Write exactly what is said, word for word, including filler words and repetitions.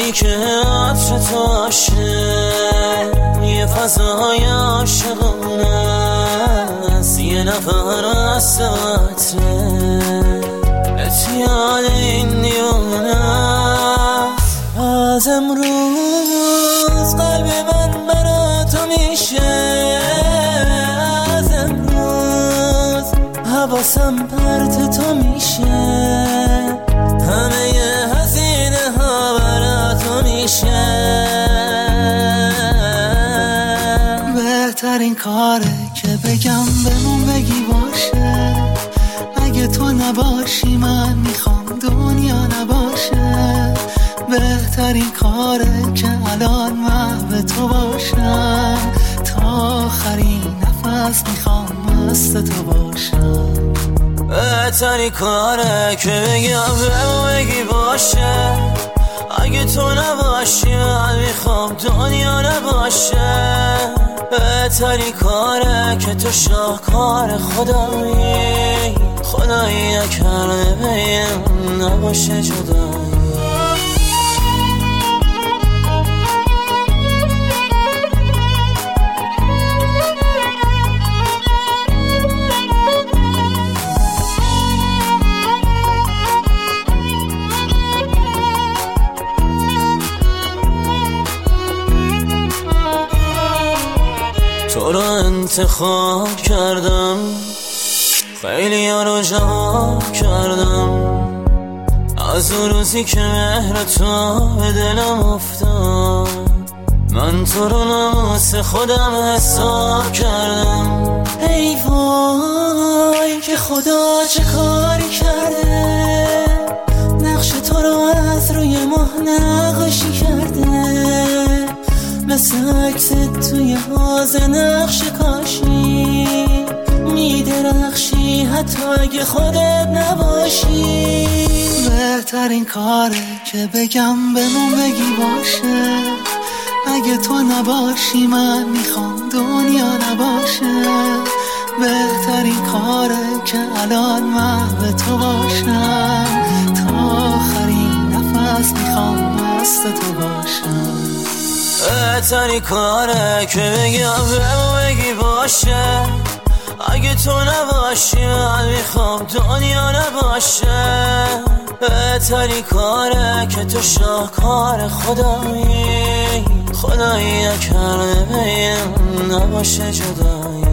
روزی که عطر تو باشه، یه فضای عاشقانه است، یه نفر از عطره اتیاد این دیوانه است. از امروز قلب من برا تو میشه، از امروز حواسم پرت تو میشه، همه هزینه ها برا تو میشه. بهترین کاره که بگم بمون بگی باشه، اگه تو نباشی من میخوام دنیا نباشه. بهترین کاره که الان محو تو باشم، تا آخرین نفس میخوام مست تو باشم. بهترین کاره که بگم بمون بگی باشه، اگه تو نباشی من میخوام دنیا نباشه. بهترین کاره که تو شاهکار خدایی، خدایی نکرده بین نباشه جدایی. تو رو انتخاب کردم، خیلی ها رو جواب کردم، از اون روزی که مهر تو به دلم افتاد، من تو رو ناموس خودم حساب کردم. ای وای که خدا چه کاری کرده، نقش تو رو از روی ماه نقاشی کرده، مثل عکس توی حوض نقش کاشی میدرخشی حتی اگه خودت نباشی. بهترین کاره که بگم بمون بگی باشه، اگه تو نباشی من میخوام دنیا نباشه. بهترین کاره که الان محو تو باشم، تا آخرین نفس میخوام مست تو باشم. بهترین کاره که بگم بمون بگی باشه، اگه تو نباشی من میخوام دنیا نباشه. بهترین کاره که تو شاهکار خدایی، خدایی نکرده بین نباشه جدایی.